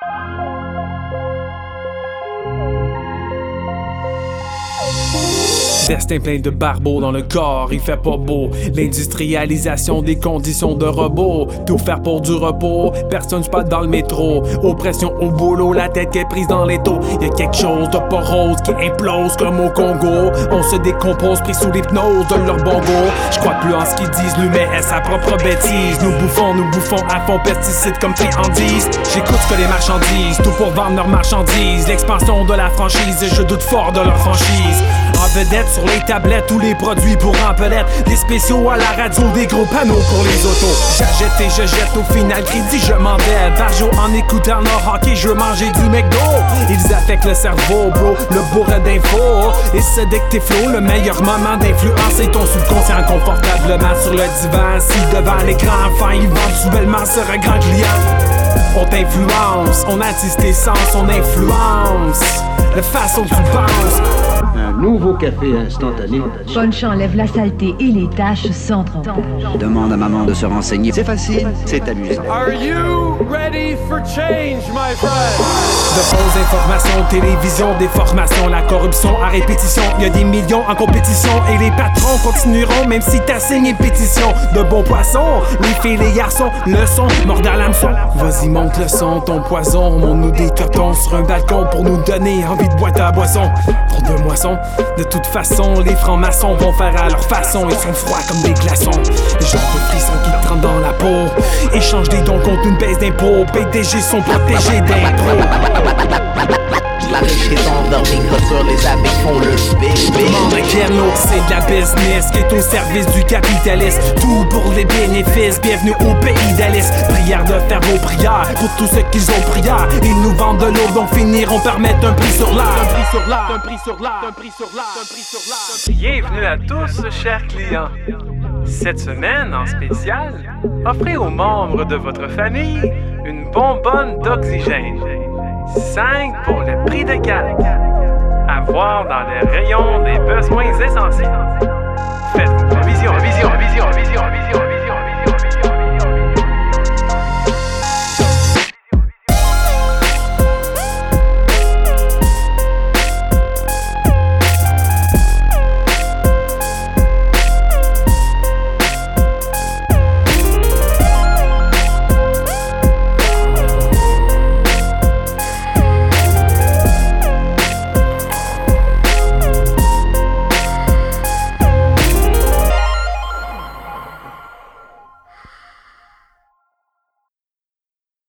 Destin plein de barbeaux dans le corps, il fait pas beau. L'industrialisation des conditions de robot. Tout faire pour du repos, personne pas dans le métro. Oppression au boulot, la tête qui est prise dans les taux. Y'a quelque chose de pas rose qui implose comme au Congo. On se décompose pris sous l'hypnose de leur bongo. J'crois plus en ce qu'ils disent, l'humain est sa propre bêtise. Nous bouffons à fond pesticides comme friandises. J'écoute ce que les marchandises, tout pour vendre leurs marchandises. L'expansion de la franchise, et je doute fort de leur franchise. En vedette sur les tablettes, tous les produits pour empelette. Des spéciaux à la radio, des gros panneaux pour les autos. J'achète et je jette, au final crédit je m'endette. Par jour en écoutant leur hockey, je veux manger du McDo. Ils affectent le cerveau, bro, le bourre d'infos. Et c'est dès que t'es flow, le meilleur moment d'influencer ton subconscient confortablement sur le divan. Si devant l'écran, enfin éventuellement sera un grand client. On t'influence, on attise tes sens, on influence la façon que tu penses. Un nouveau café instantané. Punch enlève la saleté et les taches sans tromper. Demande à maman de se renseigner. C'est facile, c'est amusant. Are you ready for change, my friend? De fausses informations, télévision, déformation, la corruption à répétition. Y a des millions en compétition et les patrons continueront même si t'as signé une pétition. De bons poissons, les filles, les garçons, le son, mordant à l'hameçon. Vas-y monte le son, ton poison, monte-nous des cotons sur un balcon pour nous donner envie de boire ta boisson. Trop de moissons, de toute façon, les francs-maçons vont faire à leur façon. Ils sont froids comme des glaçons. Les gens de frissons qui te rentrent dans la peau. Échange des dons contre une baisse d'impôts. PDG sont protégés d'impôts. La richesse endormie, sur les habits font le bébé. Demande un Kerno, c'est de la business qui est au service du capitalisme. Tout pour les bénéfices, bienvenue au pays d'Alice. Prière de faire vos prières pour tous ceux qu'ils ont prière. Ils nous vendent de l'eau, donc finiront par mettre un prix sur l'art. Un prix sur l'art, un prix sur l'art, un prix sur l'art, un prix sur l'art. Bienvenue à tous, chers clients. Cette semaine, en spécial, offrez aux membres de votre famille une bonbonne d'oxygène. 5 pour le prix de 4. À voir dans les rayons des besoins essentiels. Faites vos révisions.